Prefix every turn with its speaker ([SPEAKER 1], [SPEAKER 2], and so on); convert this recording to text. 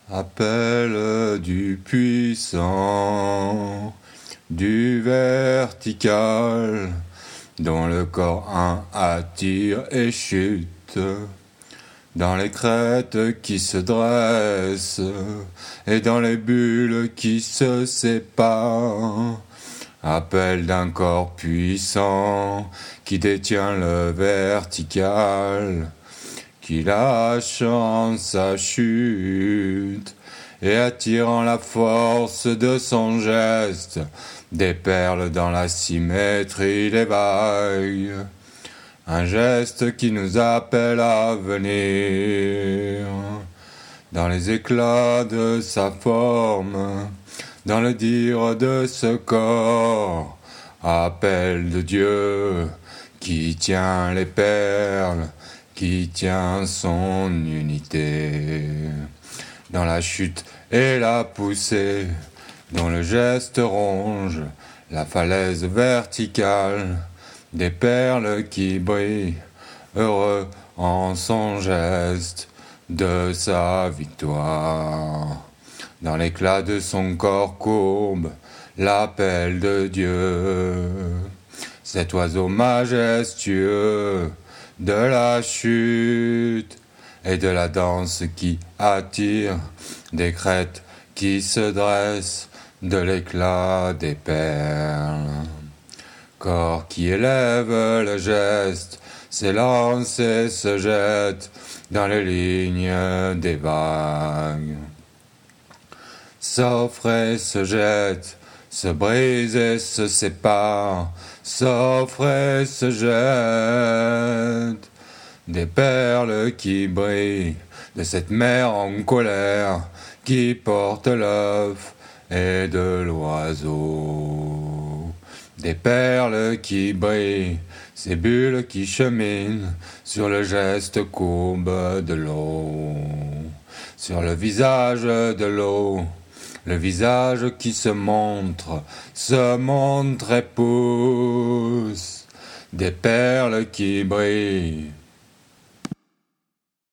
[SPEAKER 1] Appel du puissant, du vertical, dont le corps un attire et chute, dans les crêtes qui se dressent, et dans les bulles qui se séparent. Appel d'un corps puissant, qui détient le vertical, qui lâche en sa chute, et attirant la force de son geste, des perles dans la symétrie des vagues. Un geste qui nous appelle à venir, dans les éclats de sa forme, dans le dire de ce corps. Appel de Dieu, qui tient les perles, qui tient son unité, dans la chute et la poussée, dont le geste ronge la falaise verticale, des perles qui brillent, heureux en son geste de sa victoire. Dans l'éclat de son corps courbe, l'appel de Dieu, cet oiseau majestueux de la chute et de la danse qui attire, des crêtes qui se dressent, de l'éclat des perles. Corps qui élève le geste, s'élance et se jette dans les lignes des vagues. S'offre et se jette, se brise et se sépare, s'offre et se jette. Des perles qui brillent de cette mer en colère qui porte l'œuf et de l'oiseau. Des perles qui brillent, ces bulles qui cheminent sur le geste courbe de l'eau, sur le visage de l'eau, le visage qui se montre et pousse. Des perles qui brillent